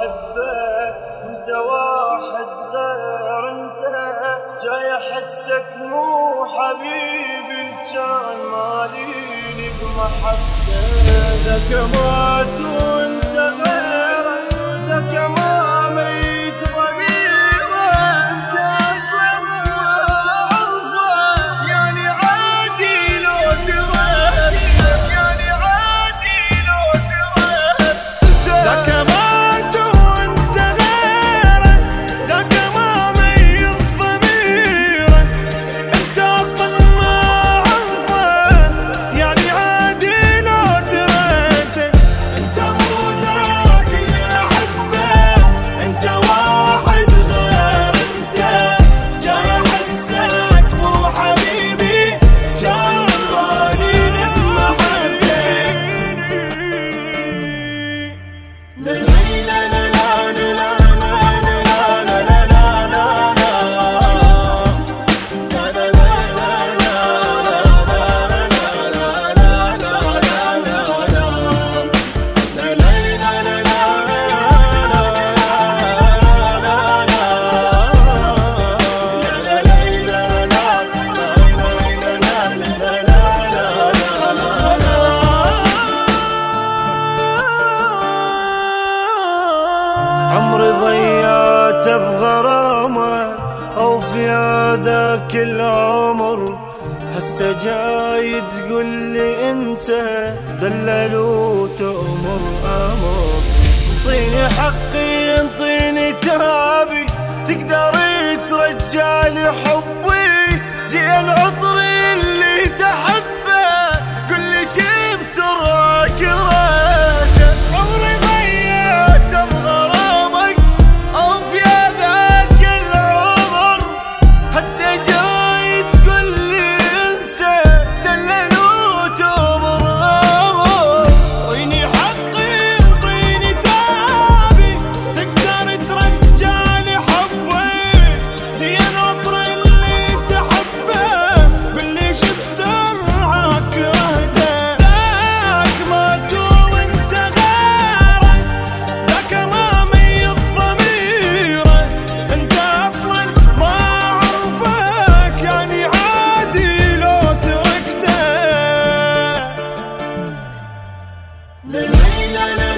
أحبه وانت واحد غير انت، جاي أحسك مو حبيبي كان ماليني بمحبه. ذاك مات وانت غيره، ذاك ما ميت ضميره، انت اصلا ما اعرفه يعني عادي لو ترى، يعني عادي لو ترى. ذاك مات وانت غيره، ذاك ما ميت ضميره، انت اصلا ما اعرفه يعني عادي لو تريته. انت مو ذاك اللي احبه، انت واحد غير انت، جاي احسك مو حبيبي كان ماليني بمحبه. عمري ضيعته بغرامه او في هذاك العمر، هسه جاي تقول لي انسى دللوا تأمر امر. انطيني حقي انطيني تابي، تقدر ترجع لي حبي زين عطري اللي تحبه، قل لي شي بسرعه كرهته. عمري ضيعته بغرامك او في هذاك العمر، هسه جاي تقول لي انسى دللوا تأمر امر. اعطيني حقي اعطيني تابي، تقدر ترجع لي حبي زين عطر اللي تحبه، باللي شي بسرعه كرهته. ذاك مات وانت غيره، ذاك ما ميت ضميره، انت اصلا ما اعرفك يعني عادي لو تركته.